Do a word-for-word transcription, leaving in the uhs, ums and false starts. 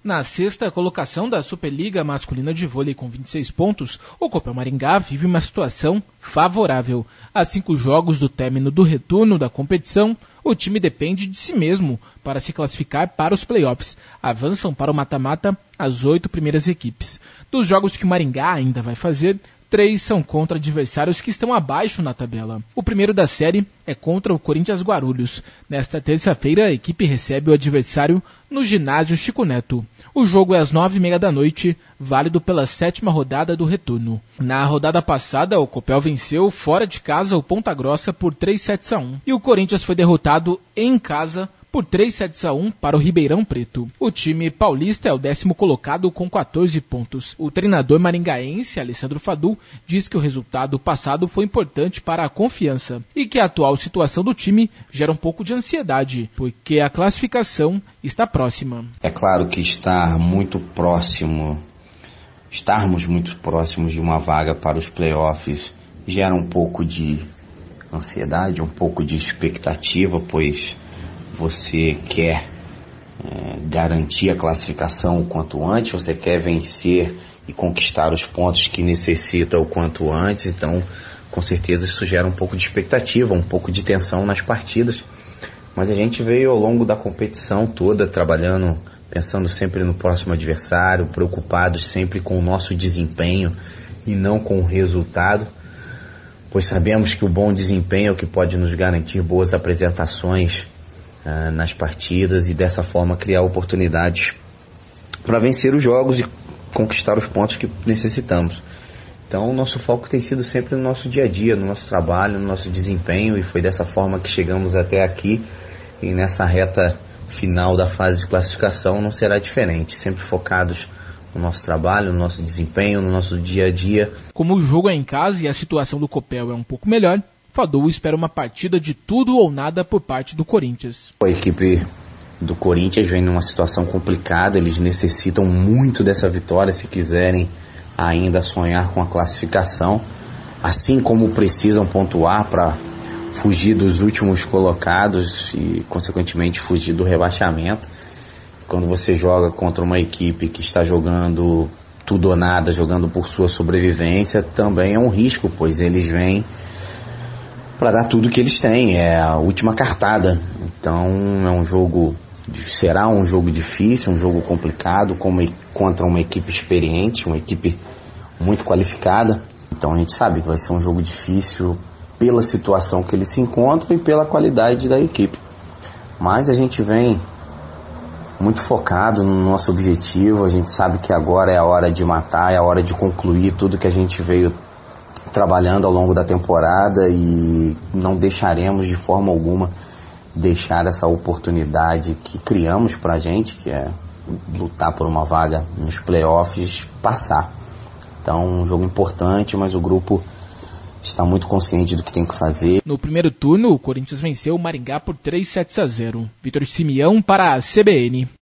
Na sexta colocação da Superliga Masculina de Vôlei com vinte e seis pontos, o Copel Maringá vive uma situação favorável. A cinco jogos do término do retorno da competição, o time depende de si mesmo para se classificar para os playoffs. Avançam para o mata-mata as oito primeiras equipes. Dos jogos que o Maringá ainda vai fazer, três são contra adversários que estão abaixo na tabela. O primeiro da série é contra o Corinthians Guarulhos. Nesta terça-feira, a equipe recebe o adversário no ginásio Chico Neto. O jogo é às nove e meia da noite, válido pela sétima rodada do retorno. Na rodada passada, o Copel venceu fora de casa o Ponta Grossa por três sets a um. E o Corinthians foi derrotado em casa por três sets a um para o Ribeirão Preto. O time paulista é o décimo colocado com quatorze pontos. O treinador maringaense, Alessandro Fadu, diz que o resultado passado foi importante para a confiança e que a atual situação do time gera um pouco de ansiedade, porque a classificação está próxima. É claro que estar muito próximo, estarmos muito próximos de uma vaga para os playoffs gera um pouco de ansiedade, um pouco de expectativa, pois você quer é, garantir a classificação o quanto antes, você quer vencer e conquistar os pontos que necessita o quanto antes, então com certeza isso gera um pouco de expectativa, um pouco de tensão nas partidas, mas a gente veio ao longo da competição toda trabalhando, pensando sempre no próximo adversário, preocupados sempre com o nosso desempenho e não com o resultado, pois sabemos que o bom desempenho é o que pode nos garantir boas apresentações Uh, nas partidas e dessa forma criar oportunidades para vencer os jogos e conquistar os pontos que necessitamos. Então o nosso foco tem sido sempre no nosso dia a dia, no nosso trabalho, no nosso desempenho, e foi dessa forma que chegamos até aqui, e nessa reta final da fase de classificação não será diferente, sempre focados no nosso trabalho, no nosso desempenho, no nosso dia a dia. Como o jogo é em casa e a situação do Copel é um pouco melhor, Fadu espera uma partida de tudo ou nada por parte do Corinthians. A equipe do Corinthians vem numa situação complicada, eles necessitam muito dessa vitória se quiserem ainda sonhar com a classificação, assim como precisam pontuar para fugir dos últimos colocados e, consequentemente, fugir do rebaixamento. Quando você joga contra uma equipe que está jogando tudo ou nada, jogando por sua sobrevivência, também é um risco, pois eles vêm para dar tudo que eles têm, é a última cartada. Então é um jogo, será um jogo difícil, um jogo complicado, como, contra uma equipe experiente, uma equipe muito qualificada. Então a gente sabe que vai ser um jogo difícil pela situação que eles se encontram e pela qualidade da equipe. Mas a gente vem muito focado no nosso objetivo, a gente sabe que agora é a hora de matar, é a hora de concluir tudo que a gente veio trabalhando ao longo da temporada, e não deixaremos de forma alguma deixar essa oportunidade que criamos pra gente, que é lutar por uma vaga nos playoffs, passar. Então, um jogo importante, mas o grupo está muito consciente do que tem que fazer. No primeiro turno, o Corinthians venceu o Maringá por três sets a zero. Vitor Simeão para a C B N.